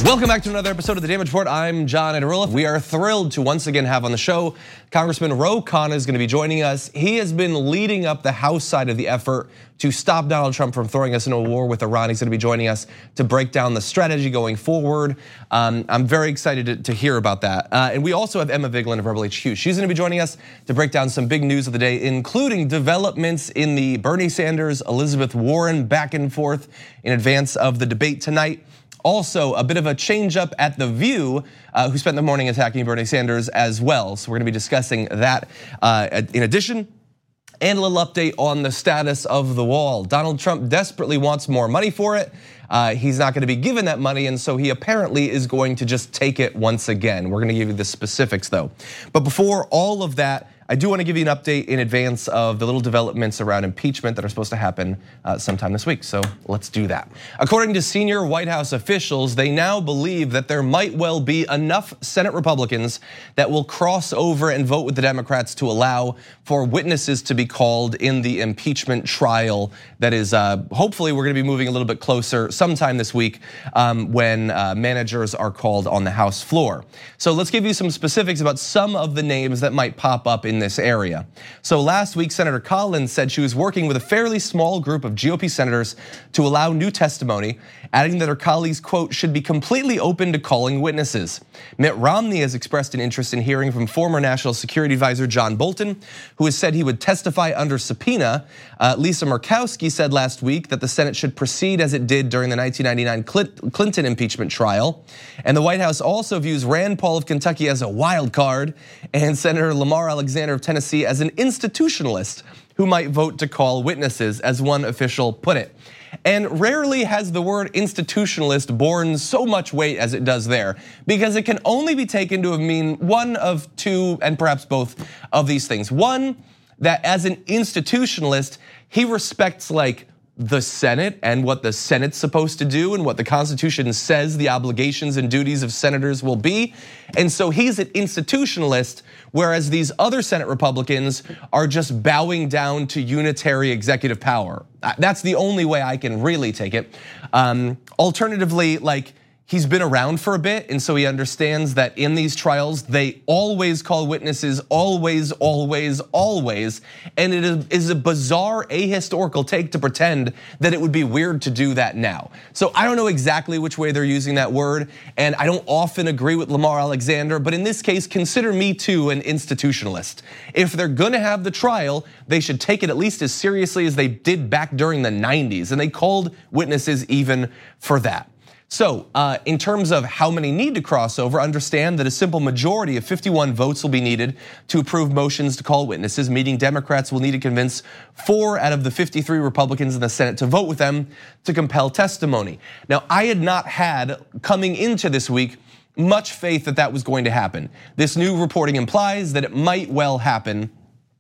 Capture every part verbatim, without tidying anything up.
Welcome back to another episode of The Damage Report. I'm John Iadarola. We are thrilled to once again have on the show Congressman Ro Khanna is going to be joining us. He has been leading up the House side of the effort to stop Donald Trump from throwing us into a war with Iran. He's going to be joining us to break down the strategy going forward. Um, I'm very excited to, to hear about that. Uh, and we also have Emma Vigeland of Rebel H Q. She's going to be joining us to break down some big news of the day, including developments in the Bernie Sanders, Elizabeth Warren back and forth in advance of the debate tonight. Also, a bit of a change up at The View, uh, who spent the morning attacking Bernie Sanders as well. So we're gonna be discussing that uh, in addition. And a little update on the status of the wall. Donald Trump desperately wants more money for it. Uh, he's not gonna be given that money, and so he apparently is going to just take it once again. We're gonna give you the specifics though. But before all of that, I do want to give you an update in advance of the little developments around impeachment that are supposed to happen sometime this week. So let's do that. According to senior White House officials, they now believe that there might well be enough Senate Republicans that will cross over and vote with the Democrats to allow for witnesses to be called in the impeachment trial. That is, hopefully we're going to be moving a little bit closer sometime this week when managers are called on the House floor. So let's give you some specifics about some of the names that might pop up in this area. So last week, Senator Collins said she was working with a fairly small group of G O P senators to allow new testimony, adding that her colleagues, quote, should be completely open to calling witnesses. Mitt Romney has expressed an interest in hearing from former National Security Advisor John Bolton, who has said he would testify under subpoena. Uh, Lisa Murkowski said last week that the Senate should proceed as it did during the nineteen ninety-nine Clinton impeachment trial. And the White House also views Rand Paul of Kentucky as a wild card, and Senator Lamar Alexander of Tennessee as an institutionalist who might vote to call witnesses, as one official put it. And rarely has the word institutionalist borne so much weight as it does there, because it can only be taken to mean one of two, and perhaps both of these things. One, that as an institutionalist, he respects like the Senate and what the Senate's supposed to do and what the Constitution says the obligations and duties of senators will be. And so he's an institutionalist, whereas these other Senate Republicans are just bowing down to unitary executive power. That's the only way I can really take it. Um, alternatively, like, he's been around for a bit, and so he understands that in these trials, they always call witnesses, always, always, always. And it is a bizarre, ahistorical take to pretend that it would be weird to do that now. So I don't know exactly which way they're using that word, and I don't often agree with Lamar Alexander, but in this case, consider me too an institutionalist. If they're gonna have the trial, they should take it at least as seriously as they did back during the nineties, and they called witnesses even for that. So uh, in terms of how many need to cross over, understand that a simple majority of fifty-one votes will be needed to approve motions to call witnesses, meaning Democrats will need to convince four out of the fifty-three Republicans in the Senate to vote with them to compel testimony. Now, I had not had, coming into this week, much faith that that was going to happen. This new reporting implies that it might well happen,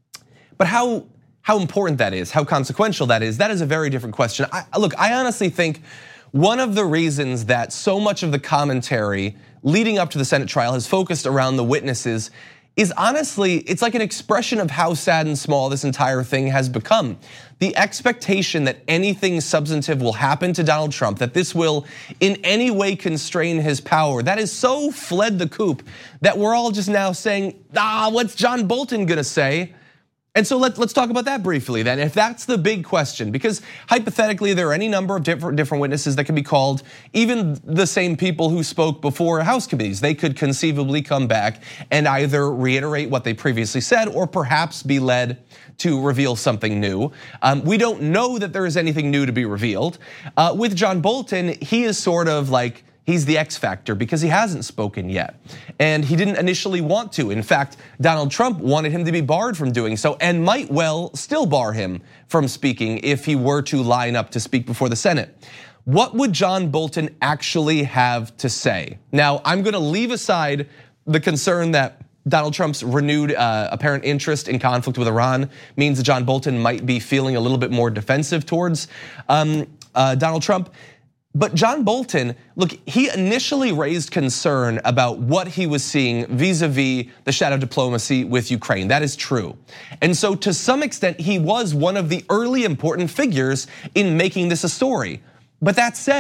but how, how important that is, how consequential that is, that is a very different question. I, look, I honestly think one of the reasons that so much of the commentary leading up to the Senate trial has focused around the witnesses is honestly, it's like an expression of how sad and small this entire thing has become. The expectation that anything substantive will happen to Donald Trump, that this will in any way constrain his power, that is so fled the coop that we're all just now saying, ah, what's John Bolton gonna say? And so let's let's talk about that briefly then, if that's the big question, because hypothetically there are any number of different different witnesses that can be called, even the same people who spoke before House committees. They could conceivably come back and either reiterate what they previously said or perhaps be led to reveal something new. Um, we don't know that there is anything new to be revealed. Uh, with John Bolton, he is sort of like, he's the X factor because he hasn't spoken yet. And he didn't initially want to. In fact, Donald Trump wanted him to be barred from doing so and might well still bar him from speaking if he were to line up to speak before the Senate. What would John Bolton actually have to say? Now, I'm gonna leave aside the concern that Donald Trump's renewed uh, apparent interest in conflict with Iran means that John Bolton might be feeling a little bit more defensive towards um, uh, Donald Trump. But John Bolton, look, he initially raised concern about what he was seeing vis-a-vis the shadow diplomacy with Ukraine. That is true. And so to some extent, he was one of the early important figures in making this a story. But that said,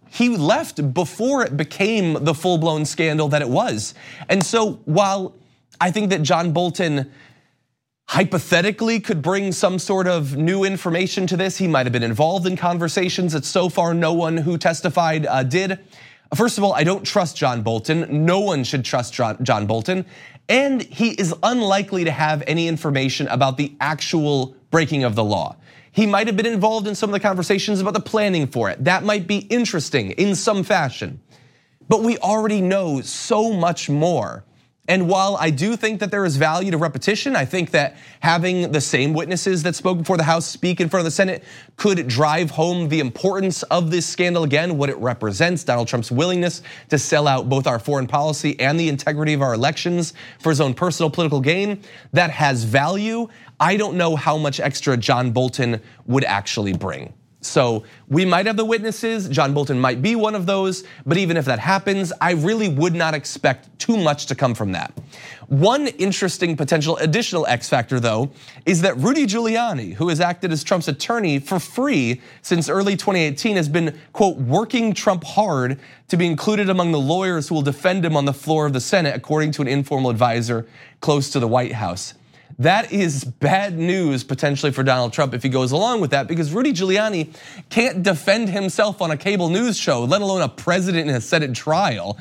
he left before it became the full-blown scandal that it was. And so while I think that John Bolton hypothetically could bring some sort of new information to this, he might have been involved in conversations that so far no one who testified uh, did. First of all, I don't trust John Bolton. No one should trust John Bolton. And he is unlikely to have any information about the actual breaking of the law. He might have been involved in some of the conversations about the planning for it. That might be interesting in some fashion. But we already know so much more. And while I do think that there is value to repetition, I think that having the same witnesses that spoke before the House speak in front of the Senate could drive home the importance of this scandal again, what it represents, Donald Trump's willingness to sell out both our foreign policy and the integrity of our elections for his own personal political gain. That has value. I don't know how much extra John Bolton would actually bring. So we might have the witnesses, John Bolton might be one of those, but even if that happens, I really would not expect too much to come from that. One interesting potential additional X factor though, is that Rudy Giuliani, who has acted as Trump's attorney for free since early twenty eighteen, has been, quote, working Trump hard to be included among the lawyers who will defend him on the floor of the Senate, according to an informal advisor close to the White House. That is bad news potentially for Donald Trump if he goes along with that, because Rudy Giuliani can't defend himself on a cable news show, let alone a president in a Senate trial.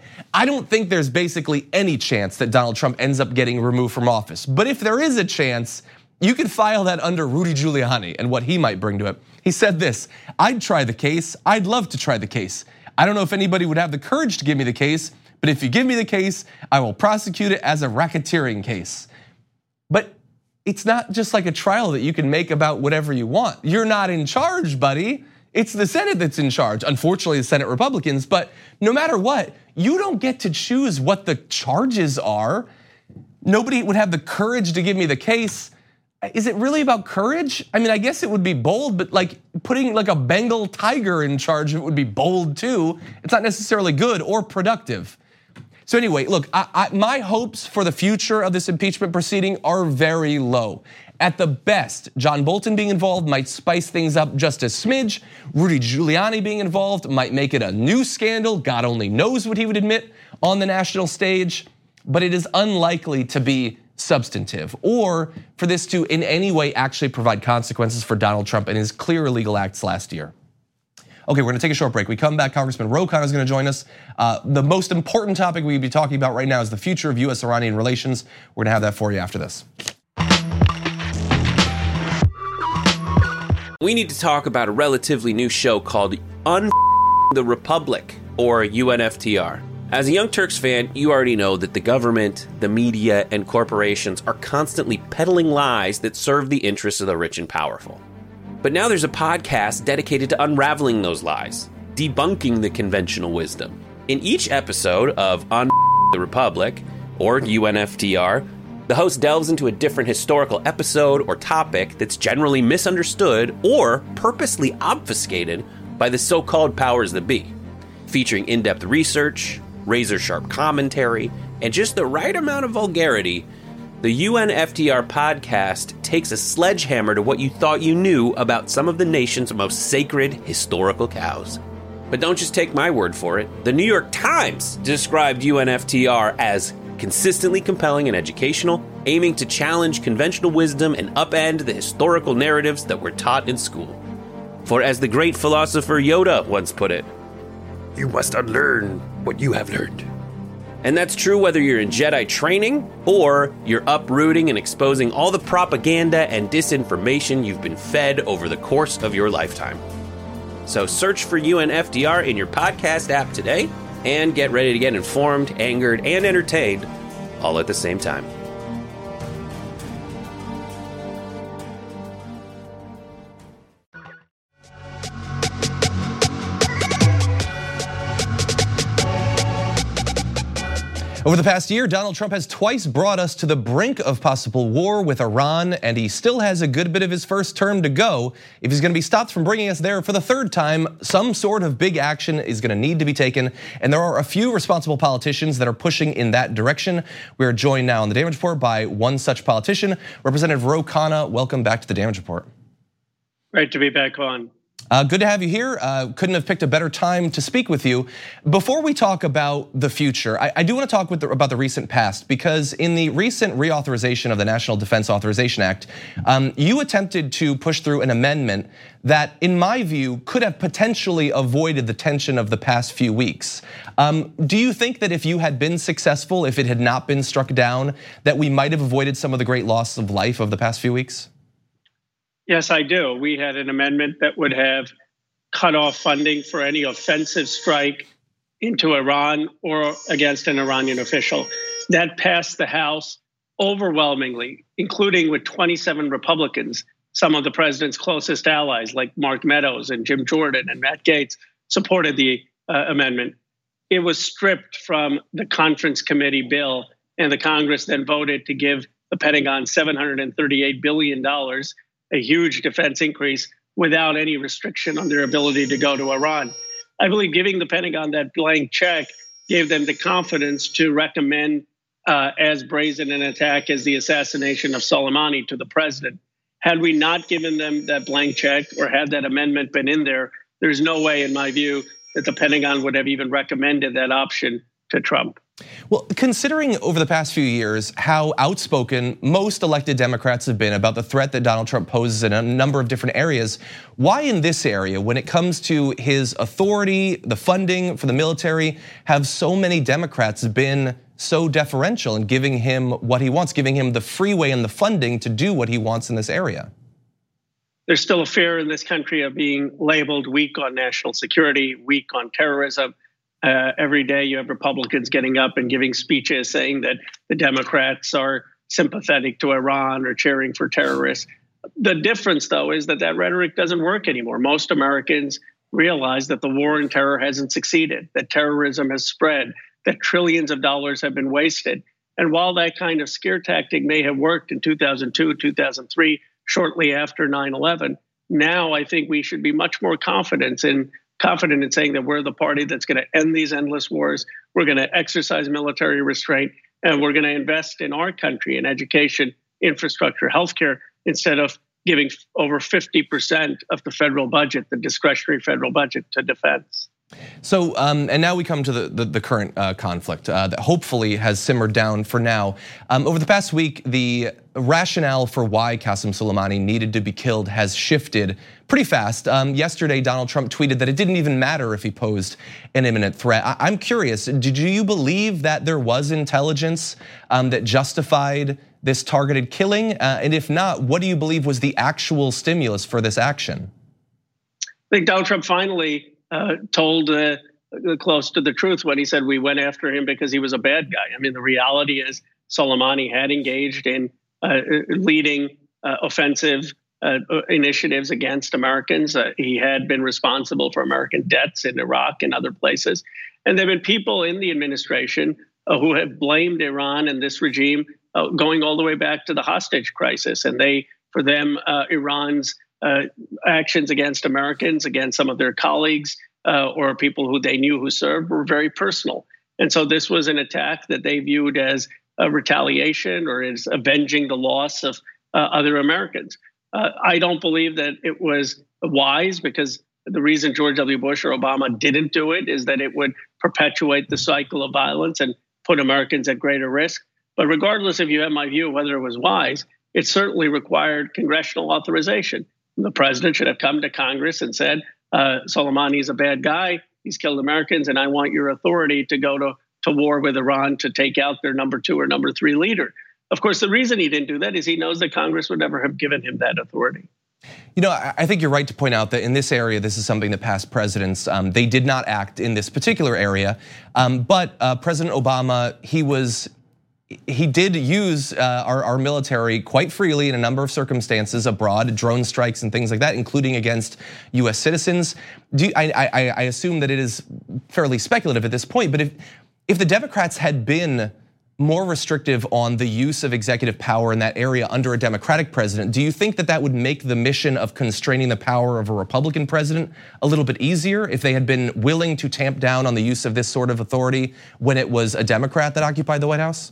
I don't think there's basically any chance that Donald Trump ends up getting removed from office. But if there is a chance, you could file that under Rudy Giuliani and what he might bring to it. He said this, "I'd try the case. I'd love to try the case. I don't know if anybody would have the courage to give me the case, but if you give me the case, I will prosecute it as a racketeering case." But it's not just like a trial that you can make about whatever you want. You're not in charge, buddy. It's the Senate that's in charge. Unfortunately, the Senate Republicans, but no matter what, you don't get to choose what the charges are. Nobody would have the courage to give me the case. Is it really about courage? I mean, I guess it would be bold, but like putting like a Bengal tiger in charge of it would be bold too. It's not necessarily good or productive. So anyway, look, I, I, my hopes for the future of this impeachment proceeding are very low. At the best, John Bolton being involved might spice things up just a smidge. Rudy Giuliani being involved might make it a new scandal. God only knows what he would admit on the national stage. But it is unlikely to be substantive or for this to in any way actually provide consequences for Donald Trump and his clear illegal acts last year. Okay, we're gonna take a short break. We come back, Congressman Ro Khanna is gonna join us. Uh, the most important topic we'd be talking about right now is the future of U S Iranian relations. We're gonna have that for you after this. We need to talk about a relatively new show called Un the Republic, or U N F T R. As a Young Turks fan, you already know that the government, the media, and corporations are constantly peddling lies that serve the interests of the rich and powerful. But now there's a podcast dedicated to unraveling those lies, debunking the conventional wisdom. In each episode of On the Republic, or U N F T R, the host delves into a different historical episode or topic that's generally misunderstood or purposely obfuscated by the so-called powers that be, featuring in-depth research, razor-sharp commentary, and just the right amount of vulgarity. The U N F T R podcast takes a sledgehammer to what you thought you knew about some of the nation's most sacred historical cows. But don't just take my word for it. The New York Times described U N F T R as consistently compelling and educational, aiming to challenge conventional wisdom and upend the historical narratives that were taught in school. For as the great philosopher Yoda once put it, "You must unlearn what you have learned." And that's true whether you're in Jedi training or you're uprooting and exposing all the propaganda and disinformation you've been fed over the course of your lifetime. So search for U N F T R in your podcast app today and get ready to get informed, angered, and entertained all at the same time. Over the past year, Donald Trump has twice brought us to the brink of possible war with Iran, and he still has a good bit of his first term to go. If he's gonna be stopped from bringing us there for the third time, some sort of big action is gonna need to be taken, and there are a few responsible politicians that are pushing in that direction. We are joined now on the Damage Report by one such politician, Representative Ro Khanna. Welcome back to the Damage Report. Great to be back on. Uh, good to have you here. Uh, couldn't have picked a better time to speak with you. Before we talk about the future, I, I do want to talk with the, about the recent past, because in the recent reauthorization of the National Defense Authorization Act, um, you attempted to push through an amendment that, in my view, could have potentially avoided the tension of the past few weeks. Um, do you think that if you had been successful, if it had not been struck down, that we might have avoided some of the great loss of life of the past few weeks? Yes, I do. We had an amendment that would have cut off funding for any offensive strike into Iran or against an Iranian official. That passed the House overwhelmingly, including with twenty-seven Republicans. Some of the president's closest allies, like Mark Meadows and Jim Jordan and Matt Gaetz, supported the uh, amendment. It was stripped from the conference committee bill, and the Congress then voted to give the Pentagon seven hundred thirty-eight billion dollars, a huge defense increase, without any restriction on their ability to go to Iran. I believe giving the Pentagon that blank check gave them the confidence to recommend uh, as brazen an attack as the assassination of Soleimani to the president. Had we not given them that blank check, or had that amendment been in there, there's no way, in my view, that the Pentagon would have even recommended that option to Trump. Well, considering over the past few years how outspoken most elected Democrats have been about the threat that Donald Trump poses in a number of different areas, why in this area, when it comes to his authority, the funding for the military, have so many Democrats been so deferential in giving him what he wants, giving him the freeway and the funding to do what he wants in this area? There's still a fear in this country of being labeled weak on national security, weak on terrorism. Uh, every day you have Republicans getting up and giving speeches saying that the Democrats are sympathetic to Iran or cheering for terrorists. The difference, though, is that that rhetoric doesn't work anymore. Most Americans realize that the war on terror hasn't succeeded, that terrorism has spread, that trillions of dollars have been wasted. And while that kind of scare tactic may have worked in two thousand two, two thousand three, shortly after nine eleven, now I think we should be much more confident in confident in saying that we're the party that's going to end these endless wars. We're going to exercise military restraint, and we're going to invest in our country in education, infrastructure, healthcare, instead of giving over fifty percent of the federal budget, the discretionary federal budget, to defense. So, um, and now we come to the, the, the current uh, conflict uh, that hopefully has simmered down for now. Um, over the past week, the rationale for why Qasem Soleimani needed to be killed has shifted pretty fast. Um, yesterday, Donald Trump tweeted that it didn't even matter if he posed an imminent threat. I- I'm curious, did you believe that there was intelligence um, that justified this targeted killing? Uh, and if not, what do you believe was the actual stimulus for this action? I think Donald Trump finally Uh, told uh, close to the truth when he said we went after him because he was a bad guy. I mean, the reality is Soleimani had engaged in uh, leading uh, offensive uh, initiatives against Americans. Uh, he had been responsible for American deaths in Iraq and other places. And there have been people in the administration uh, who have blamed Iran and this regime uh, going all the way back to the hostage crisis. And they, for them, uh, Iran's Uh, actions against Americans, against some of their colleagues, uh, or people who they knew who served, were very personal. And so this was an attack that they viewed as a retaliation or as avenging the loss of uh, other Americans. Uh, I don't believe that it was wise, because the reason George W. Bush or Obama didn't do it is that it would perpetuate the cycle of violence and put Americans at greater risk. But regardless if you have my view of whether it was wise, it certainly required congressional authorization. The president should have come to Congress and said, uh, Soleimani is a bad guy. He's killed Americans, and I want your authority to go to, to war with Iran to take out their number two or number three leader. Of course, the reason he didn't do that is he knows that Congress would never have given him that authority. You know, I think you're right to point out that in this area, this is something that past presidents, um, they did not act in this particular area. Um, but uh, President Obama, he was He did use uh, our, our military quite freely in a number of circumstances abroad, drone strikes and things like that, including against U S citizens. Do you, I, I, I assume that it is fairly speculative at this point, but if if the Democrats had been more restrictive on the use of executive power in that area under a Democratic president, do you think that that would make the mission of constraining the power of a Republican president a little bit easier if they had been willing to tamp down on the use of this sort of authority when it was a Democrat that occupied the White House?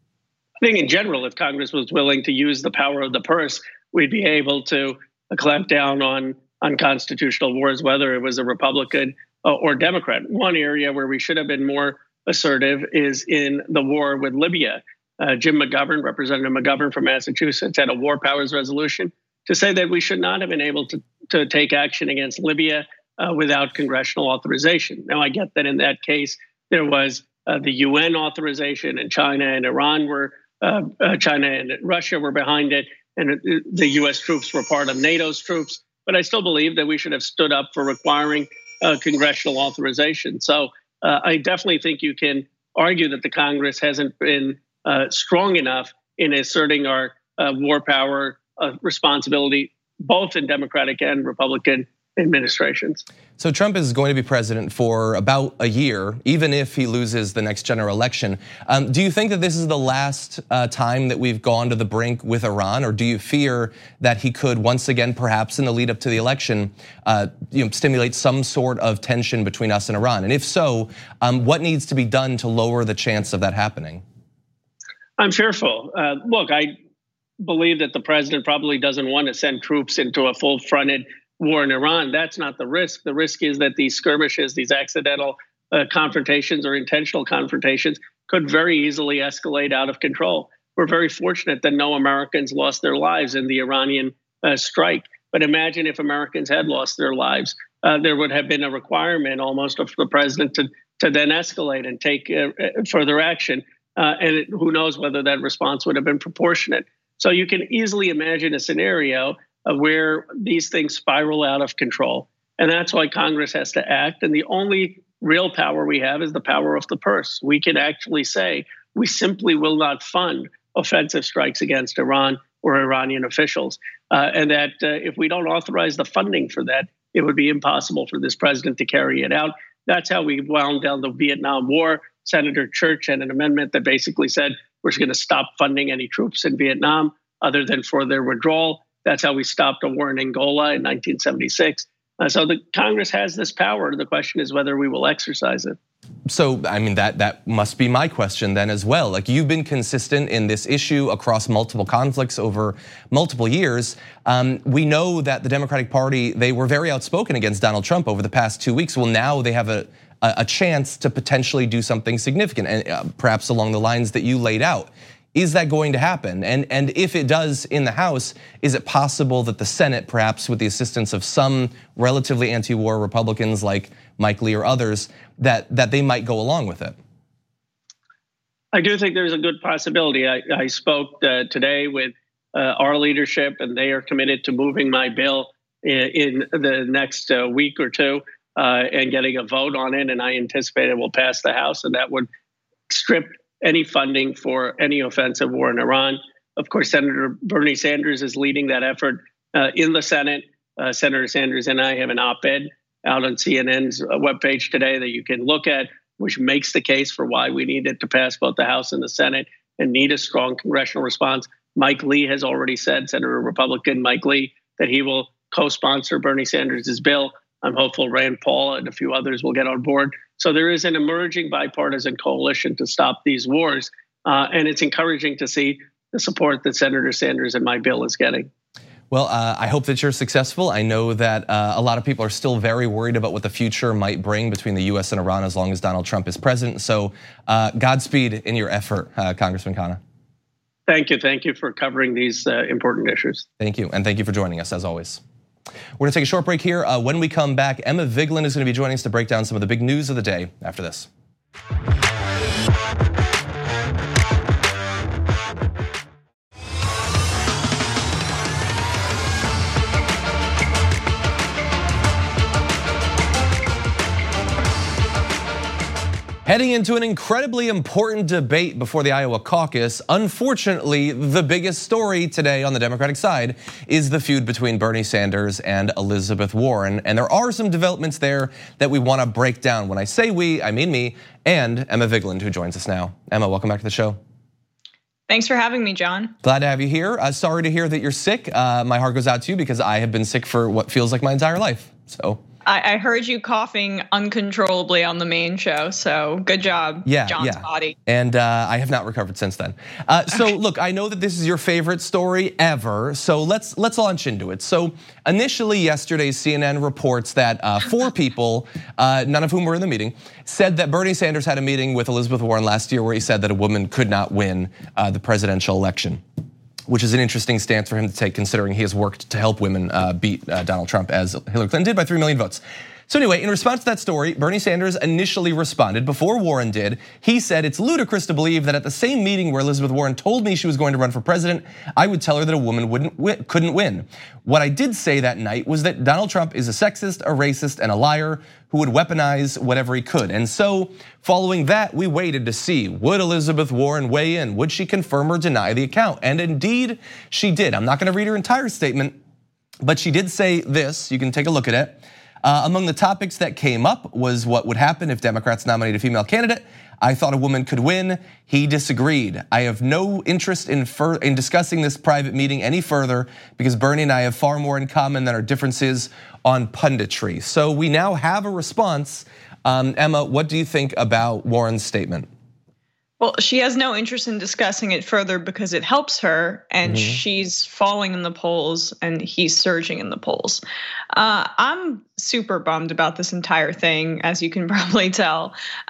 I think in general, if Congress was willing to use the power of the purse, we'd be able to clamp down on unconstitutional wars, whether it was a Republican or Democrat. One area where we should have been more assertive is in the war with Libya. Uh, Jim McGovern, Representative McGovern from Massachusetts, had a war powers resolution to say that we should not have been able to, to take action against Libya uh, without congressional authorization. Now, I get that in that case, there was uh, the U N authorization, and China and Iran were, uh, uh, China and Russia were behind it, and it, the U S troops were part of NATO's troops. But I still believe that we should have stood up for requiring uh, congressional authorization. So uh, I definitely think you can argue that the Congress hasn't been uh, strong enough in asserting our uh, war power uh, responsibility, both in Democratic and Republican administrations. So Trump is going to be president for about a year, even if he loses the next general election. Um, do you think that this is the last uh, time that we've gone to the brink with Iran, or do you fear that he could once again, perhaps in the lead up to the election, uh, you know, stimulate some sort of tension between us and Iran? And if so, um, what needs to be done to lower the chance of that happening? I'm fearful. Uh, look, I believe that the president probably doesn't want to send troops into a full-fronted war in Iran. That's not the risk. The risk is that these skirmishes, these accidental uh, confrontations or intentional confrontations could very easily escalate out of control. We're very fortunate that no Americans lost their lives in the Iranian uh, strike. But imagine if Americans had lost their lives. Uh, there would have been a requirement almost of the president to, to then escalate and take uh, further action. Uh, and it, who knows whether that response would have been proportionate. So you can easily imagine a scenario where these things spiral out of control. And that's why Congress has to act. And the only real power we have is the power of the purse. We can actually say, we simply will not fund offensive strikes against Iran or Iranian officials. Uh, and that uh, if we don't authorize the funding for that, it would be impossible for this president to carry it out. That's how we wound down the Vietnam War. Senator Church had an amendment that basically said, we're going to stop funding any troops in Vietnam other than for their withdrawal. That's how we stopped a war in Angola in nineteen seventy-six. Uh, so the Congress has this power. The question is whether we will exercise it. So, I mean, that that must be my question then as well. Like, you've been consistent in this issue across multiple conflicts over multiple years. Um, we know that the Democratic Party, they were very outspoken against Donald Trump over the past two weeks. Well, now they have a, a chance to potentially do something significant, and perhaps along the lines that you laid out. Is that going to happen? And and if it does in the House, is it possible that the Senate, perhaps with the assistance of some relatively anti-war Republicans like Mike Lee or others, that, that they might go along with it? I do think there's a good possibility. I, I spoke uh, today with uh, our leadership, and they are committed to moving my bill in, in the next uh, week or two uh, and getting a vote on it. And I anticipate it will pass the House, and that would strip any funding for any offensive war in Iran. Of course, Senator Bernie Sanders is leading that effort uh, in the Senate. Uh, Senator Sanders and I have an op-ed out on C N N's webpage today that you can look at, which makes the case for why we need it to pass both the House and the Senate and need a strong congressional response. Mike Lee has already said, Senator Republican Mike Lee, that he will co-sponsor Bernie Sanders' bill. I'm hopeful Rand Paul and a few others will get on board. So there is an emerging bipartisan coalition to stop these wars. Uh, and it's encouraging to see the support that Senator Sanders and my bill is getting. Well, uh, I hope that you're successful. I know that uh, a lot of people are still very worried about what the future might bring between the U S and Iran as long as Donald Trump is president. So uh, Godspeed in your effort, uh, Congressman Khanna. Thank you. Thank you for covering these uh, important issues. Thank you. And thank you for joining us as always. We're gonna take a short break here. Uh, when we come back, Emma Vigeland is gonna be joining us to break down some of the big news of the day after this. Heading into an incredibly important debate before the Iowa caucus. Unfortunately, the biggest story today on the Democratic side is the feud between Bernie Sanders and Elizabeth Warren. And there are some developments there that we want to break down. When I say we, I mean me and Emma Vigeland, who joins us now. Emma, welcome back to the show. Thanks for having me, John. Glad to have you here. Uh, sorry to hear that you're sick. Uh, my heart goes out to you because I have been sick for what feels like my entire life. So I, I heard you coughing uncontrollably on the main show, so good job, yeah, John's yeah. body. And uh, I have not recovered since then. Uh, so okay. Look, I know that this is your favorite story ever, so let's let's launch into it. So initially yesterday, C N N reports that uh, four people, uh, none of whom were in the meeting, said that Bernie Sanders had a meeting with Elizabeth Warren last year where he said that a woman could not win uh, the presidential election, which is an interesting stance for him to take, considering he has worked to help women uh, beat uh, Donald Trump, as Hillary Clinton did by three million votes. So anyway, in response to that story, Bernie Sanders initially responded before Warren did. He said, it's ludicrous to believe that at the same meeting where Elizabeth Warren told me she was going to run for president, I would tell her that a woman wouldn't win, couldn't win. What I did say that night was that Donald Trump is a sexist, a racist, and a liar who would weaponize whatever he could. And so following that, we waited to see, would Elizabeth Warren weigh in? Would she confirm or deny the account? And indeed, she did. I'm not gonna read her entire statement, but she did say this. You can take a look at it. Uh, among the topics that came up was what would happen if Democrats nominate a female candidate. I thought a woman could win. He disagreed. I have no interest in fur- in discussing this private meeting any further because Bernie and I have far more in common than our differences on punditry. So we now have a response. Um, Emma, what do you think about Warren's statement? Well, she has no interest in discussing it further because it helps her, and mm-hmm. she's falling in the polls and he's surging in the polls. Uh, I'm super bummed about this entire thing, as you can probably tell.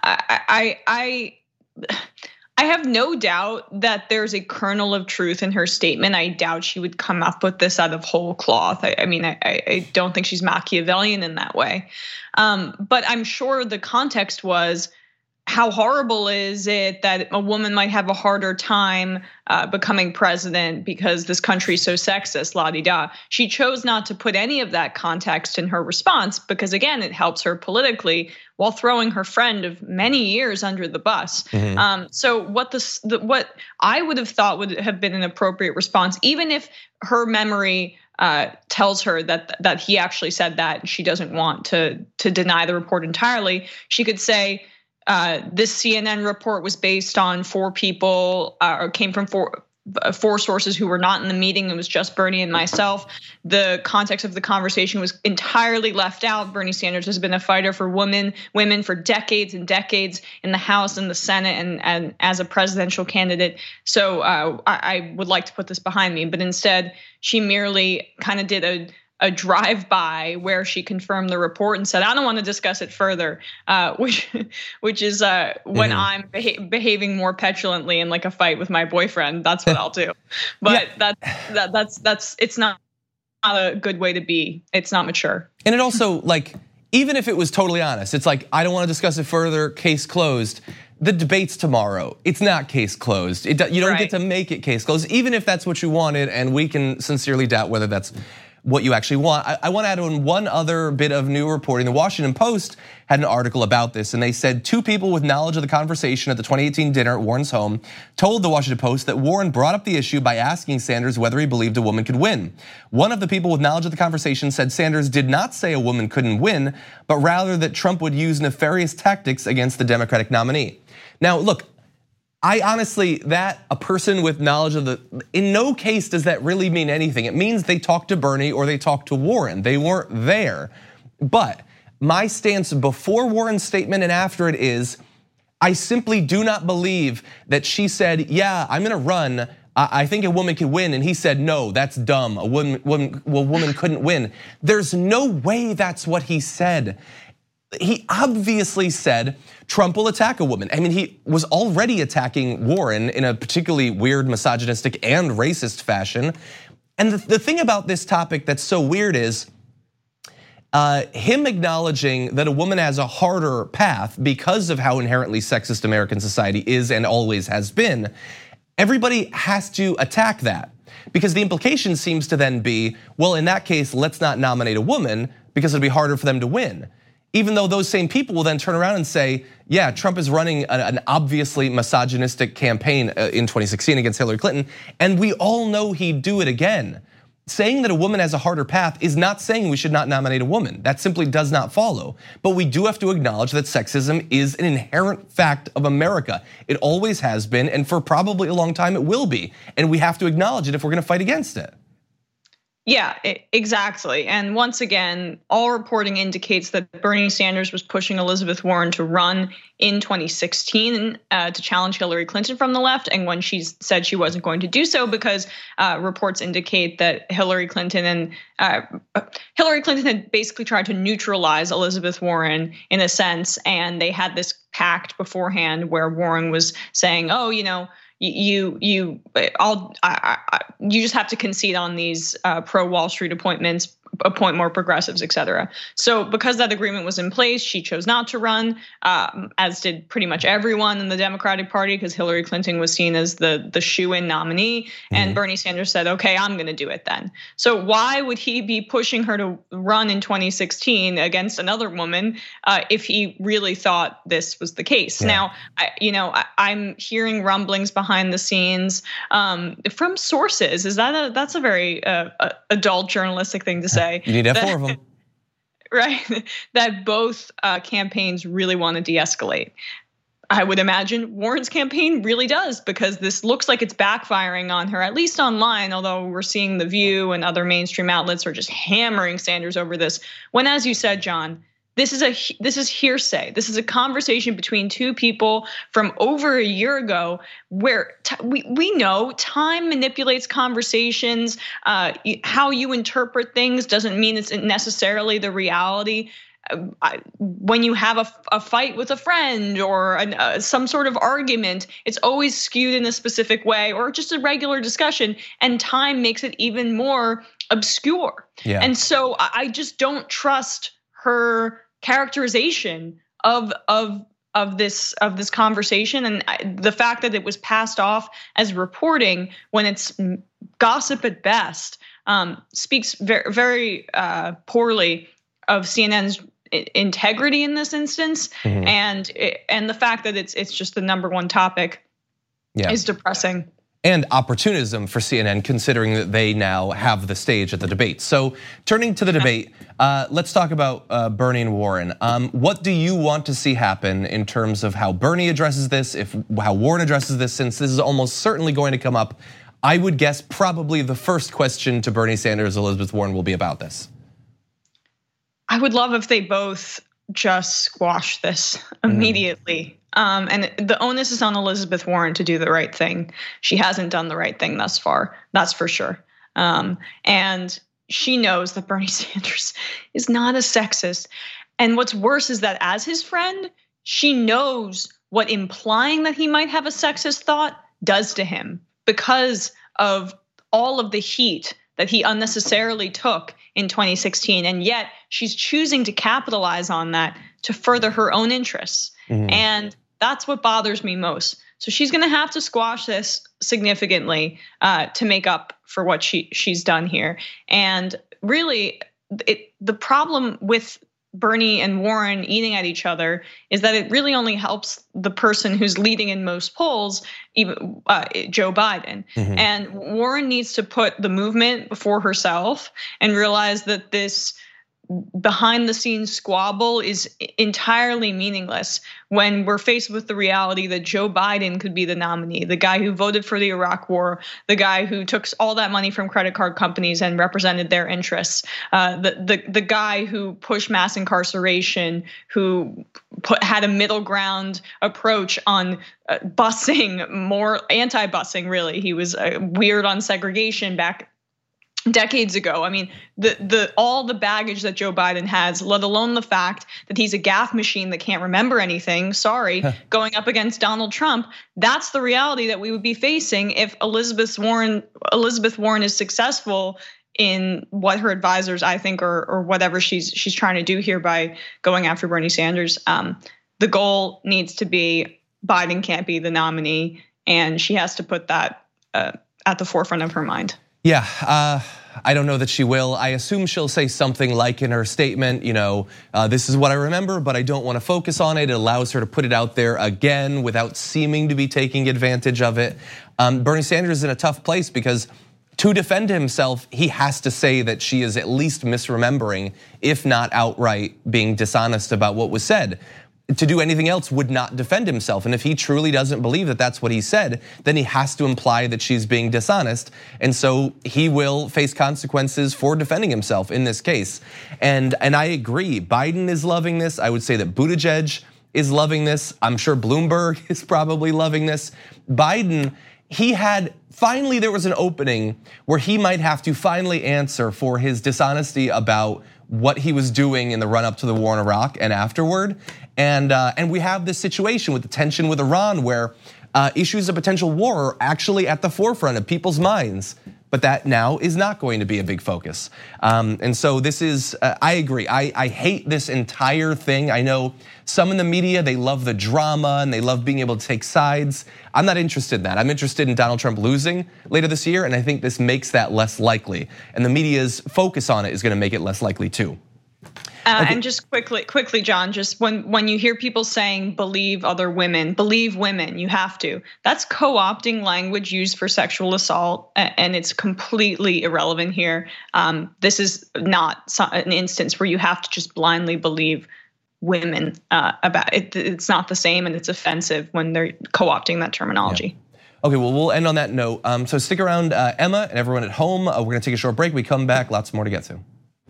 I, I, I, I have no doubt that there's a kernel of truth in her statement. I doubt she would come up with this out of whole cloth. I, I mean, I, I don't think she's Machiavellian in that way. Um, but I'm sure the context was, how horrible is it that a woman might have a harder time uh, becoming president because this country is so sexist, la-di-da. She chose not to put any of that context in her response because, again, it helps her politically while throwing her friend of many years under the bus. Mm-hmm. Um, so what this, the, what I would have thought would have been an appropriate response, even if her memory uh, tells her that that he actually said that and she doesn't want to to deny the report entirely, she could say, Uh, this C N N report was based on four people, uh, or came from four four sources who were not in the meeting. It was just Bernie and myself. The context of the conversation was entirely left out. Bernie Sanders has been a fighter for women, women for decades and decades in the House and the Senate, and and as a presidential candidate. So uh, I, I would like to put this behind me, but instead she merely kind of did a. a drive-by where she confirmed the report and said, I don't want to discuss it further, uh, which which is uh, when mm-hmm. I'm beha- behaving more petulantly in like a fight with my boyfriend. That's what I'll do. But yeah. that, that that's that's it's not, not a good way to be. It's not mature. And it also, like, even if it was totally honest, it's like, I don't want to discuss it further, case closed. The debate's tomorrow. It's not case closed. It, you don't right. get to make it case closed, even if that's what you wanted, and we can sincerely doubt whether that's what you actually want. I, I want to add on one other bit of new reporting. The Washington Post had an article about this, and they said two people with knowledge of the conversation at the twenty eighteen dinner at Warren's home told the Washington Post that Warren brought up the issue by asking Sanders whether he believed a woman could win. One of the people with knowledge of the conversation said Sanders did not say a woman couldn't win, but rather that Trump would use nefarious tactics against the Democratic nominee. Now, look, I honestly, that a person with knowledge of the, in no case does that really mean anything. It means they talked to Bernie or they talked to Warren. They weren't there. But my stance before Warren's statement and after it is, I simply do not believe that she said, yeah, I'm gonna run. I think a woman could win, and he said, no, that's dumb. A woman, woman, well, woman couldn't win. There's no way that's what he said. He obviously said Trump will attack a woman. I mean, he was already attacking Warren in a particularly weird, misogynistic, and racist fashion. And the, the thing about this topic that's so weird is uh, him acknowledging that a woman has a harder path because of how inherently sexist American society is and always has been. Everybody has to attack that because the implication seems to then be, well, in that case, let's not nominate a woman because it'll be harder for them to win. Even though those same people will then turn around and say, yeah, Trump is running an obviously misogynistic campaign in twenty sixteen against Hillary Clinton, and we all know he'd do it again. Saying that a woman has a harder path is not saying we should not nominate a woman. That simply does not follow. But we do have to acknowledge that sexism is an inherent fact of America. It always has been, and for probably a long time it will be. And we have to acknowledge it if we're gonna fight against it. Yeah, exactly. And once again, all reporting indicates that Bernie Sanders was pushing Elizabeth Warren to run in twenty sixteen uh, to challenge Hillary Clinton from the left. And when she said she wasn't going to do so, because uh, reports indicate that Hillary Clinton and uh, Hillary Clinton had basically tried to neutralize Elizabeth Warren in a sense. And they had this pact beforehand where Warren was saying, oh, you know, You you I'll I, I, you just have to concede on these uh, pro Wall Street appointments, appoint more progressives, et cetera. So because that agreement was in place, she chose not to run, um, as did pretty much everyone in the Democratic Party, because Hillary Clinton was seen as the the shoo-in nominee, mm-hmm. and Bernie Sanders said, "Okay, I'm going to do it then." So why would he be pushing her to run in twenty sixteen against another woman uh, if he really thought this was the case? Yeah. Now, I, you know, I, I'm hearing rumblings behind the scenes um, from sources. Is that a that's a very uh, adult journalistic thing to say? You need to have four of them. Right, that both uh, campaigns really want to de-escalate. I would imagine Warren's campaign really does, because this looks like it's backfiring on her, at least online, although we're seeing The View and other mainstream outlets are just hammering Sanders over this. When, as you said, John, this is a this is hearsay. This is a conversation between two people from over a year ago, where t- we we know time manipulates conversations. Uh, how you interpret things doesn't mean it's necessarily the reality. Uh, I, when you have a, a fight with a friend or an, uh, some sort of argument, it's always skewed in a specific way, or just a regular discussion, and time makes it even more obscure. Yeah. And so I, I just don't trust her characterization of of of this of this conversation, and the fact that it was passed off as reporting when it's gossip at best um, speaks very very uh, poorly of C N N's integrity in this instance, mm-hmm. and and the fact that it's it's just the number one topic yeah. is depressing. And opportunism for C N N, considering that they now have the stage at the debate. So turning to the debate, uh, let's talk about uh, Bernie and Warren. Um, what do you want to see happen in terms of how Bernie addresses this, if how Warren addresses this, since this is almost certainly going to come up? I would guess probably the first question to Bernie Sanders, Elizabeth Warren will be about this. I would love if they both just squash this immediately. Mm. Um, and the onus is on Elizabeth Warren to do the right thing. She hasn't done the right thing thus far, that's for sure. Um, and she knows that Bernie Sanders is not a sexist. And what's worse is that as his friend, she knows what implying that he might have a sexist thought does to him, because of all of the heat that he unnecessarily took in twenty sixteen. And yet she's choosing to capitalize on that to further her own interests. Mm-hmm. And that's what bothers me most. So she's going to have to squash this significantly uh, to make up for what she she's done here. And really, it the problem with Bernie and Warren eating at each other is that it really only helps the person who's leading in most polls, even uh, Joe Biden. Mm-hmm. And Warren needs to put the movement before herself and realize that this behind the scenes squabble is entirely meaningless when we're faced with the reality that Joe Biden could be the nominee, the guy who voted for the Iraq War, the guy who took all that money from credit card companies and represented their interests, uh, the, the the guy who pushed mass incarceration, who put, had a middle ground approach on uh, busing, more anti-busing really. He was uh, weird on segregation back decades ago. I mean, the the all the baggage that Joe Biden has, let alone the fact that he's a gaffe machine that can't remember anything, sorry, going up against Donald Trump, that's the reality that we would be facing if Elizabeth Warren Elizabeth Warren is successful in what her advisors, I think, or or whatever she's she's trying to do here by going after Bernie Sanders. Um, the goal needs to be Biden can't be the nominee, and she has to put that uh, at the forefront of her mind. Yeah, uh, I don't know that she will. I assume she'll say something like in her statement, you know, uh, this is what I remember, but I don't want to focus on it. It allows her to put it out there again without seeming to be taking advantage of it. Um, Bernie Sanders is in a tough place because to defend himself, he has to say that she is at least misremembering, if not outright being dishonest about what was said. to do anything else would not defend himself. And if he truly doesn't believe that that's what he said, then he has to imply that she's being dishonest. And so he will face consequences for defending himself in this case. And, and I agree, Biden is loving this. I would say that Buttigieg is loving this. I'm sure Bloomberg is probably loving this. Biden, he had, finally there was an opening where he might have to finally answer for his dishonesty about what he was doing in the run up to the war in Iraq and afterward. And, uh, and we have this situation with the tension with Iran where uh, issues of potential war are actually at the forefront of people's minds. But that now is not going to be a big focus. Um, and so this is, uh, I agree, I, I hate this entire thing. I know some in the media, they love the drama and they love being able to take sides. I'm not interested in that. I'm interested in Donald Trump losing later this year, and I think this makes that less likely. And the media's focus on it is gonna make it less likely too. Uh, okay. And just quickly, quickly, John, just when, when you hear people saying believe other women, believe women, you have to. That's co-opting language used for sexual assault, and it's completely irrelevant here. Um, this is not an instance where you have to just blindly believe women uh, about it. It's not the same, and it's offensive when they're co-opting that terminology. Yeah. Okay, well, we'll end on that note. Um, so stick around, uh, Emma and everyone at home. Uh, we're gonna take a short break. We come back, lots more to get to.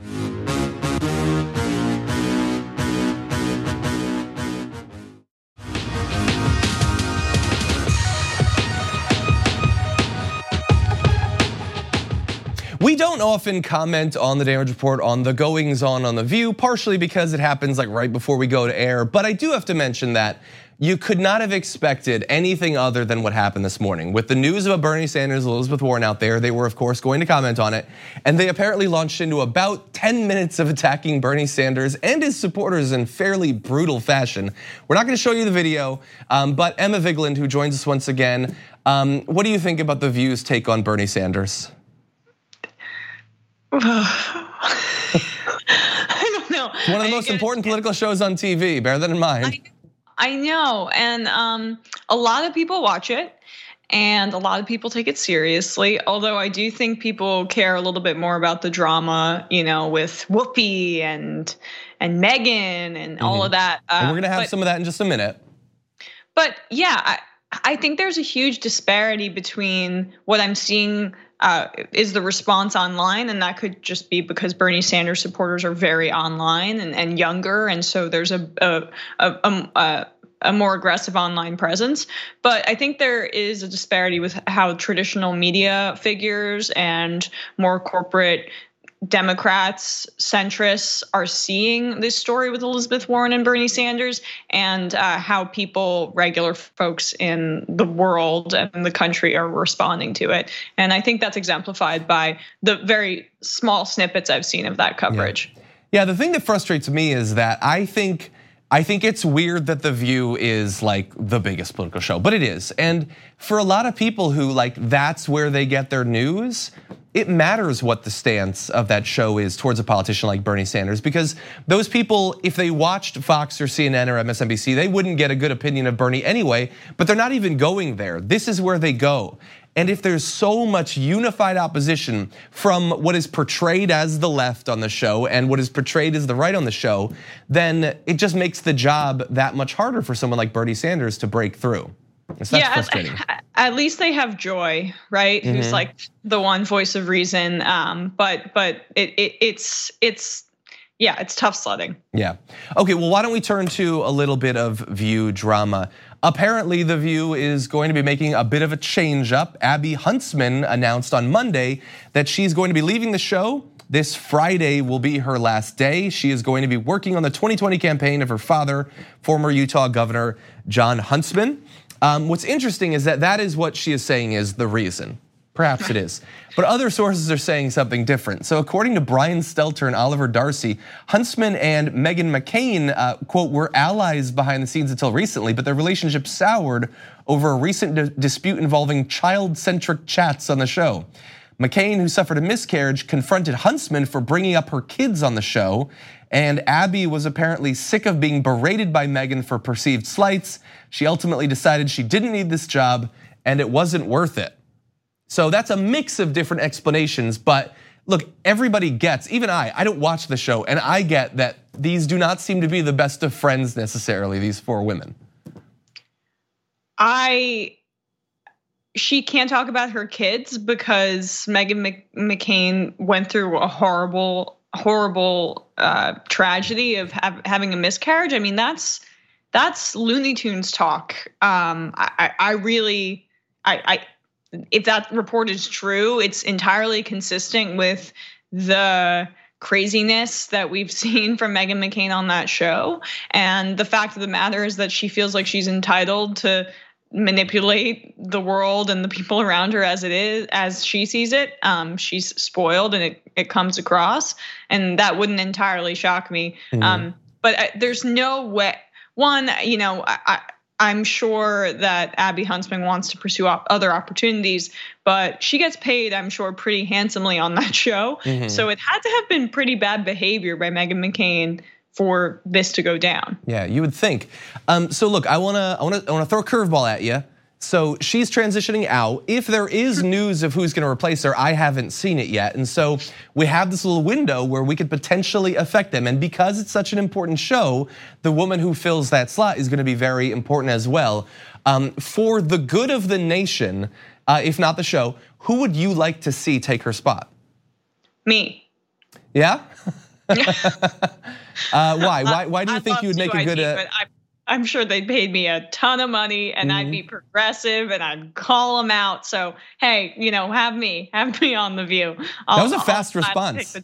We don't often comment on the Damage Report on the goings on on The View, partially because it happens like right before we go to air. But I do have to mention that you could not have expected anything other than what happened this morning. With the news about Bernie Sanders and Elizabeth Warren out there, they were of course going to comment on it. And they apparently launched into about ten minutes of attacking Bernie Sanders and his supporters in fairly brutal fashion. We're not gonna show you the video, but Emma Vigeland, who joins us once again, what do you think about The View's take on Bernie Sanders? I don't know. One of the most important political shows on T V, bear that in mind. I, I know, and um, a lot of people watch it, and a lot of people take it seriously. Although I do think people care a little bit more about the drama, you know, with Whoopi and and Megyn and all mm-hmm. of that. Uh, and we're gonna have but, some of that in just a minute. But yeah, I, I think there's a huge disparity between what I'm seeing. Uh, is the response online, and that could just be because Bernie Sanders supporters are very online and, and younger, and so there's a a, a a a more aggressive online presence. But I think there is a disparity with how traditional media figures and more corporate Democrats, centrists are seeing this story with Elizabeth Warren and Bernie Sanders, and uh, how people, regular folks in the world and the country are responding to it. And I think that's exemplified by the very small snippets I've seen of that coverage. Yeah, yeah the thing that frustrates me is that I think I think it's weird that The View is like the biggest political show, but it is. And for a lot of people who like that's where they get their news, it matters what the stance of that show is towards a politician like Bernie Sanders, because those people, if they watched Fox or C N N or M S N B C, they wouldn't get a good opinion of Bernie anyway, but they're not even going there. This is where they go. And if there's so much unified opposition from what is portrayed as the left on the show and what is portrayed as the right on the show, then it just makes the job that much harder for someone like Bernie Sanders to break through. So that's yeah, frustrating. At least they have Joy, right? Mm-hmm. Who's like the one voice of reason. Um, but but it, it it's it's yeah, it's tough sledding. Yeah. Okay, well, why don't we turn to a little bit of View drama? Apparently, The View is going to be making a bit of a change up. Abby Huntsman announced on Monday that she's going to be leaving the show. This Friday will be her last day. She is going to be working on the twenty twenty campaign of her father, former Utah Governor Jon Huntsman. Um, what's interesting is that that is what she is saying is the reason. Perhaps it is. But other sources are saying something different. So according to Brian Stelter and Oliver Darcy, Huntsman and Meghan McCain, uh, quote, were allies behind the scenes until recently, but their relationship soured over a recent di- dispute involving child-centric chats on the show. McCain, who suffered a miscarriage, confronted Huntsman for bringing up her kids on the show. And Abby was apparently sick of being berated by Meghan for perceived slights. She ultimately decided she didn't need this job and it wasn't worth it. So that's a mix of different explanations, but look, everybody gets, even I, I don't watch the show, and I get that these do not seem to be the best of friends necessarily, these four women. I, she can't talk about her kids because Meghan McCain went through a horrible, horrible uh, tragedy of ha- having a miscarriage. I mean, that's that's Looney Tunes talk. Um, I, I really, I, I, if that report is true, it's entirely consistent with the craziness that we've seen from Meghan McCain on that show. And the fact of the matter is that she feels like she's entitled to manipulate the world and the people around her as it is, as she sees it. Um, she's spoiled, and it it comes across, and that wouldn't entirely shock me. Mm-hmm. Um, but I, there's no way. One, you know, I, I, I'm sure that Abby Huntsman wants to pursue op- other opportunities, but she gets paid, I'm sure, pretty handsomely on that show. Mm-hmm. So it had to have been pretty bad behavior by Meghan McCain for this to go down. Yeah, you would think. Um, so look, I wanna, I wanna, I wanna throw a curveball at you. So she's transitioning out. If there is news of who's gonna replace her, I haven't seen it yet. And so we have this little window where we could potentially affect them. And because it's such an important show, the woman who fills that slot is gonna be very important as well. Um, for the good of the nation, uh, if not the show, who would you like to see take her spot? Me. Yeah? uh, why? Why? Why do you I'd think you would make a good? Uh, I'm sure they paid me a ton of money, and mm-hmm. I'd be progressive, and I'd call them out. So hey, you know, have me, have me on The View. I'll, that was a fast I'll response.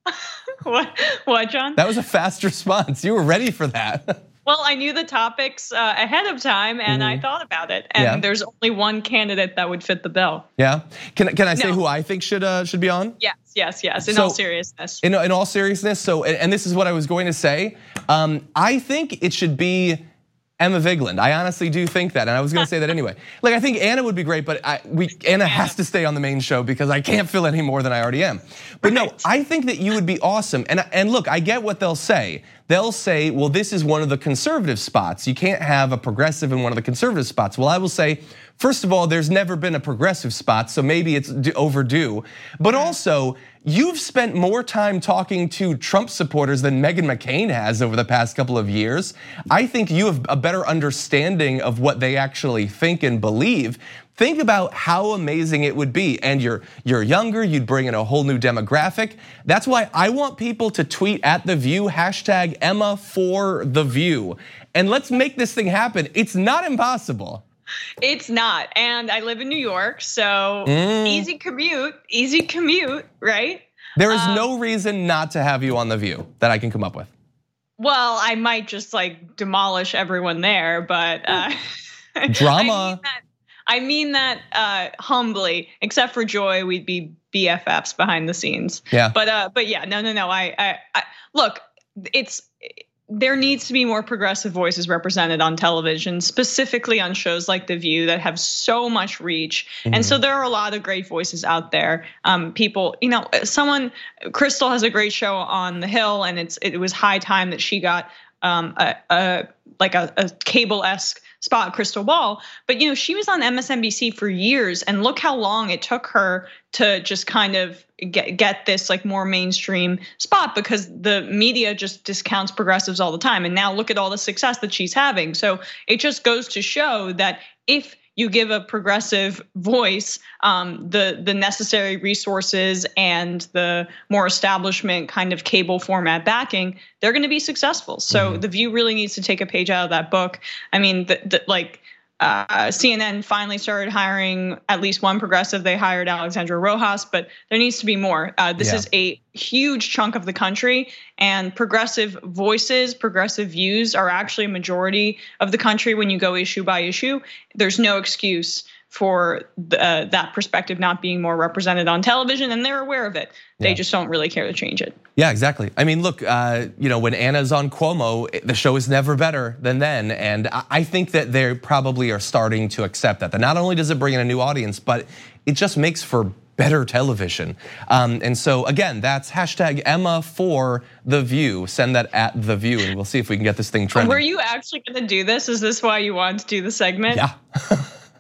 what? What, John? That was a fast response. You were ready for that. Well, I knew the topics uh, ahead of time, and mm-hmm. I thought about it. And yeah. there's only one candidate that would fit the bill. Yeah. Can Can I say no. who I think should uh, should be on? Yes, yes, yes. In so, all seriousness. In in all seriousness. So, and this is what I was going to say. Um, I think it should be Emma Vigeland. I honestly do think that, and I was going to say that anyway. Like, I think Anna would be great, but I, we Anna has to stay on the main show because I can't fill any more than I already am. But no, I think that you would be awesome. And and look, I get what they'll say. They'll say, well, this is one of the conservative spots. You can't have a progressive in one of the conservative spots. Well, I will say, first of all, there's never been a progressive spot, so maybe it's overdue. But also, you've spent more time talking to Trump supporters than Meghan McCain has over the past couple of years. I think you have a better understanding of what they actually think and believe. Think about how amazing it would be. And you're you're younger, you'd bring in a whole new demographic. That's why I want people to tweet at The View, hashtag Emma for The View. And let's make this thing happen. It's not impossible. It's not. And I live in New York, so mm. easy commute, easy commute, right? There is um, no reason not to have you on The View that I can come up with. Well, I might just like demolish everyone there, but uh, drama. I mean that, I mean that uh, humbly, except for Joy, we'd be B F Fs behind the scenes. Yeah. But uh, but yeah, no, no, no. I, I, I look, it's. There needs to be more progressive voices represented on television, specifically on shows like The View that have so much reach. Mm-hmm. And so there are a lot of great voices out there. Um, people, you know, someone, Crystal has a great show on The Hill, and it's it was high time that she got um, a, a like a, a cable-esque spot, Crystal Ball. But you know, she was on M S N B C for years, and look how long it took her to just kind of get get this like more mainstream spot, because the media just discounts progressives all the time. And now look at all the success that she's having. So it just goes to show that if you give a progressive voice um, the the necessary resources and the more establishment kind of cable format backing, they're going to be successful. So mm-hmm. The View really needs to take a page out of that book. I mean, the, the, like uh, C N N finally started hiring at least one progressive. They hired Alexandra Rojas, but there needs to be more. Uh, this yeah. is a huge chunk of the country, and progressive voices, progressive views are actually a majority of the country when you go issue by issue. There's no excuse for the, uh, that perspective not being more represented on television, and they're aware of it. They yeah. just don't really care to change it. Yeah, exactly. I mean, look, uh, you know, when Anna's on Cuomo, the show is never better than then, and I think that they probably are starting to accept that. That not only does it bring in a new audience, but it just makes for better television. Um, and so again, that's hashtag Emma for The View. Send that at The View, and we'll see if we can get this thing trending. Were you actually going to do this? Is this why you wanted to do the segment? Yeah.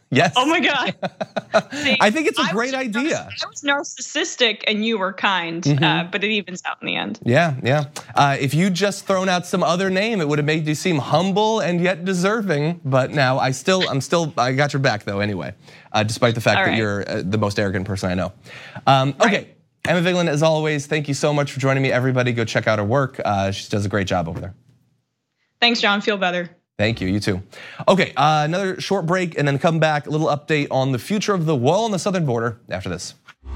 Yes. Oh my God. See, I think it's a I great was, idea. I was narcissistic and you were kind, mm-hmm. uh, but it evens out in the end. Yeah, yeah. Uh, if you just thrown out some other name, it would have made you seem humble and yet deserving. But now I still, I'm still, I got your back though anyway, uh, despite the fact All that right. you're uh, the most arrogant person I know. Um, okay, right. Emma Vigeland, as always, thank you so much for joining me. Everybody go check out her work. Uh, she does a great job over there. Thanks, John. Feel better. Thank you, you too. Okay, uh, another short break and then come back, a little update on the future of the wall on the southern border after this.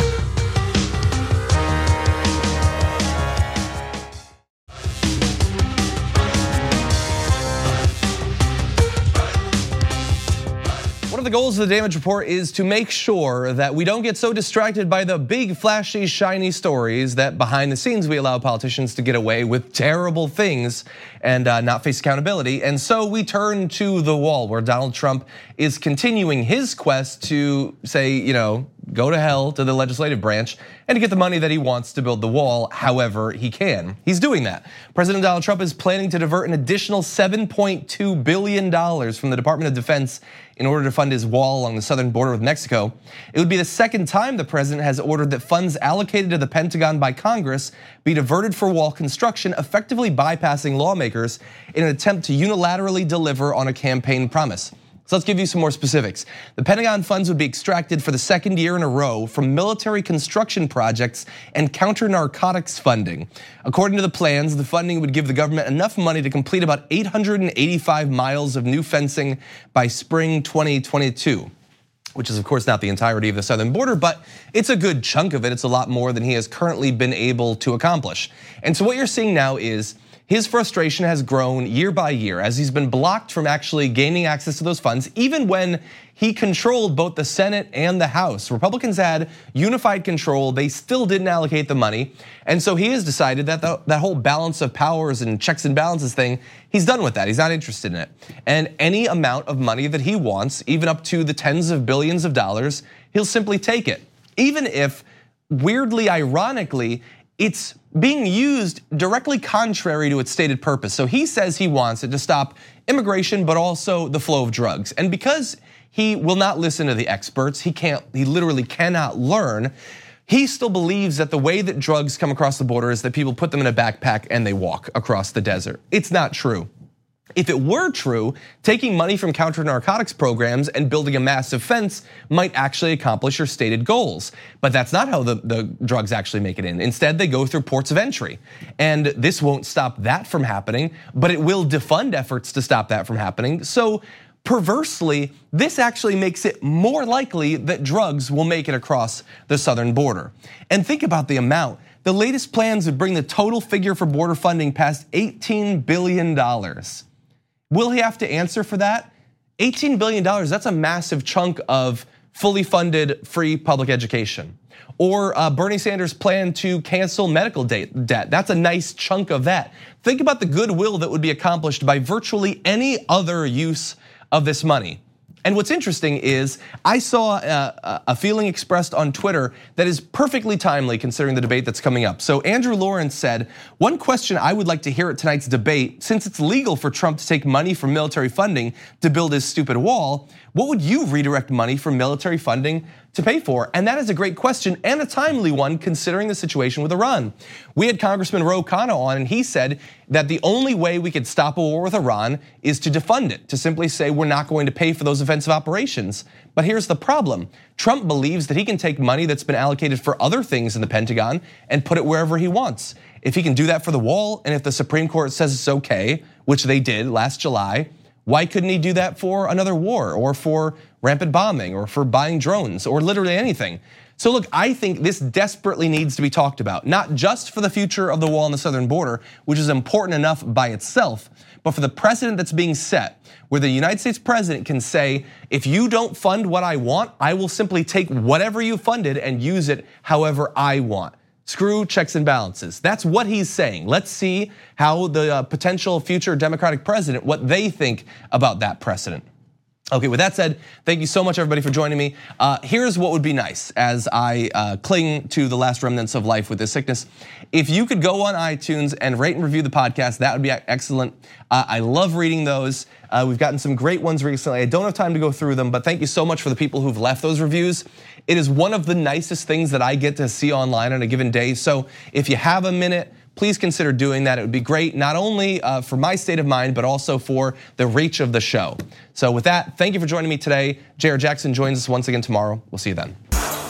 One of the goals of the Damage Report is to make sure that we don't get so distracted by the big, flashy, shiny stories that behind the scenes we allow politicians to get away with terrible things and not face accountability. And so we turn to the wall, where Donald Trump is continuing his quest to say, you know, go to hell to the legislative branch and to get the money that he wants to build the wall however he can. He's doing that. President Donald Trump is planning to divert an additional seven point two billion dollars from the Department of Defense in order to fund his wall along the southern border with Mexico. It would be the second time the president has ordered that funds allocated to the Pentagon by Congress be diverted for wall construction, effectively bypassing lawmakers in an attempt to unilaterally deliver on a campaign promise. So let's give you some more specifics. The Pentagon funds would be extracted for the second year in a row from military construction projects and counter-narcotics funding. According to the plans, the funding would give the government enough money to complete about eight hundred eighty-five miles of new fencing by spring twenty twenty-two. Which is of course not the entirety of the southern border, but it's a good chunk of it. It's a lot more than he has currently been able to accomplish. And so what you're seeing now is his frustration has grown year by year as he's been blocked from actually gaining access to those funds, even when he controlled both the Senate and the House. Republicans had unified control, they still didn't allocate the money. And so he has decided that the, that whole balance of powers and checks and balances thing, he's done with that, he's not interested in it. And any amount of money that he wants, even up to the tens of billions of dollars, he'll simply take it. Even if, weirdly, ironically, it's being used directly contrary to its stated purpose. So he says he wants it to stop immigration, but also the flow of drugs. And because he will not listen to the experts, he can't, he literally cannot learn, he still believes that the way that drugs come across the border is that people put them in a backpack and they walk across the desert. It's not true. If it were true, taking money from counter-narcotics programs and building a massive fence might actually accomplish your stated goals. But that's not how the, the drugs actually make it in. Instead, they go through ports of entry. And this won't stop that from happening, but it will defund efforts to stop that from happening. So perversely, this actually makes it more likely that drugs will make it across the southern border. And think about the amount. The latest plans would bring the total figure for border funding past eighteen billion dollars. Will he have to answer for that? eighteen billion dollars, that's a massive chunk of fully funded free public education. Or Bernie Sanders' plan to cancel medical debt, that's a nice chunk of that. Think about the goodwill that would be accomplished by virtually any other use of this money. And what's interesting is I saw a feeling expressed on Twitter that is perfectly timely considering the debate that's coming up. So Andrew Lawrence said, one question I would like to hear at tonight's debate, since it's legal for Trump to take money from military funding to build his stupid wall, what would you redirect money from military funding to pay for? And that is a great question and a timely one considering the situation with Iran. We had Congressman Ro Khanna on and he said that the only way we could stop a war with Iran is to defund it, to simply say we're not going to pay for those offensive operations. But here's the problem. Trump believes that he can take money that's been allocated for other things in the Pentagon and put it wherever he wants. If he can do that for the wall, and if the Supreme Court says it's okay, which they did last July, why couldn't he do that for another war or for rampant bombing or for buying drones or literally anything? So look, I think this desperately needs to be talked about, not just for the future of the wall on the southern border, which is important enough by itself, but for the precedent that's being set, where the United States president can say, if you don't fund what I want, I will simply take whatever you funded and use it however I want. Screw checks and balances. That's what he's saying. Let's see how the potential future Democratic president, what they think about that precedent. Okay, with that said, thank you so much, everybody, for joining me. Uh, here's what would be nice as I uh, cling to the last remnants of life with this sickness. If you could go on iTunes and rate and review the podcast, that would be excellent. Uh, I love reading those. Uh, we've gotten some great ones recently. I don't have time to go through them, but thank you so much for the people who've left those reviews. It is one of the nicest things that I get to see online on a given day. So if you have a minute, please consider doing that. It would be great, not only uh, for my state of mind, but also for the reach of the show. So with that, thank you for joining me today. J R. Jackson joins us once again tomorrow. We'll see you then.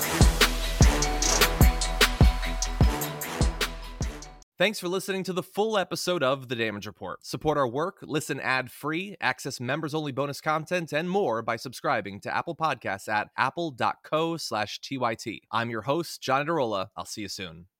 Thanks for listening to the full episode of The Damage Report. Support our work, listen ad-free, access members-only bonus content, and more by subscribing to Apple Podcasts at apple dot co slash T Y T. I'm your host, John Iadarola. I'll see you soon.